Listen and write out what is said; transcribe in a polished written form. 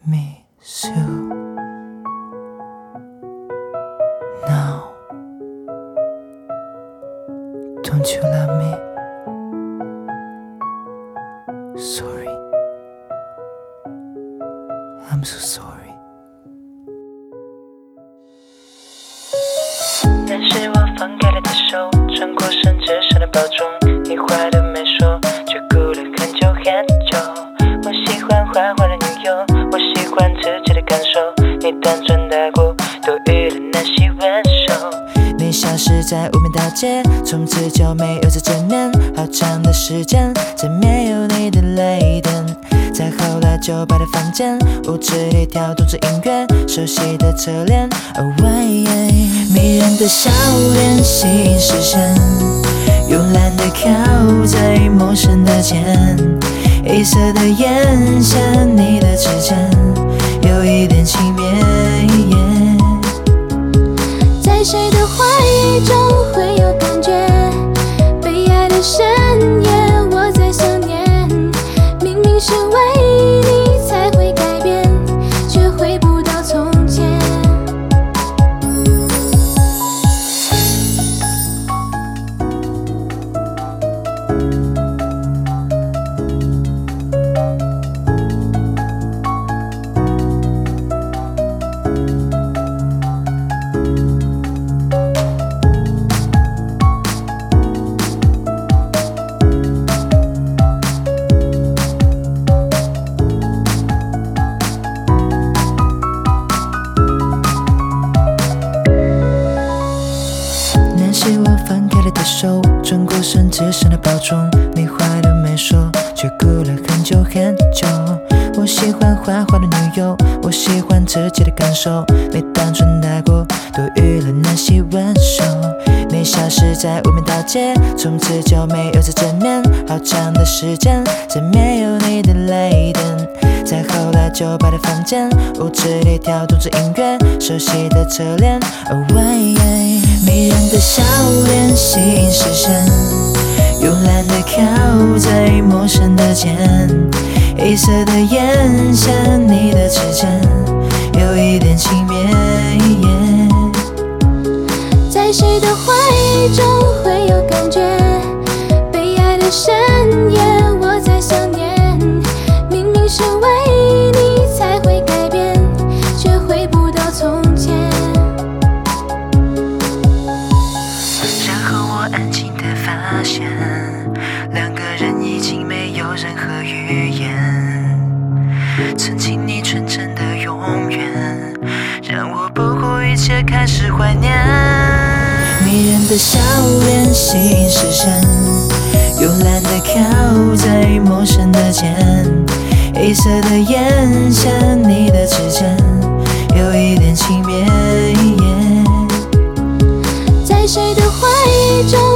miss you now. Don't you love me? Sorry. I'm so sorry. 那是我放开了的手，穿过甚至上的包装，你话都没说，却顾了很久很久。我喜欢坏坏的女友，我喜欢自己的感受，你单纯带过，多余的那些温柔。 你消失在无名大街，从此就没有再见面。好长的时间，再没有你的泪点。再后来酒吧的房间，舞池里跳动着音乐，熟悉的侧脸。迷人的笑脸吸引视线，慵懒的靠在陌生的肩，异色的眼线，你的指尖有一点轻蔑。 在谁的怀中会有感觉？被爱的深夜，我在想念。明明是为你才会改变，却回不到从前。 是我放开了的手，转过身只剩了包装，你话都没说，却顾了很久很久。我喜欢坏坏的女友，我喜欢自己的感受，你单纯带过，多余了那些温柔。你消失在无名大街，从此就没有再见面。好长的时间，再没有你的泪点。再后来酒吧的房间，舞池里跳动着音乐，熟悉的侧脸。迷人的笑脸吸引视线，慵懒的靠在陌生的肩，异色的眼线，你的指尖有一点轻蔑。 在谁的怀中会有感觉？被爱的深夜，我在想念。明明是为你才会改变，却回不到从前。 然后我安静地发现，两个人已经没有任何语言。曾经你纯真的永远，让我不顾一切开始怀念。迷人的笑脸吸引视线，慵懒的靠在陌生的肩，异色的眼线，你的指尖有一点轻蔑。 在谁的怀中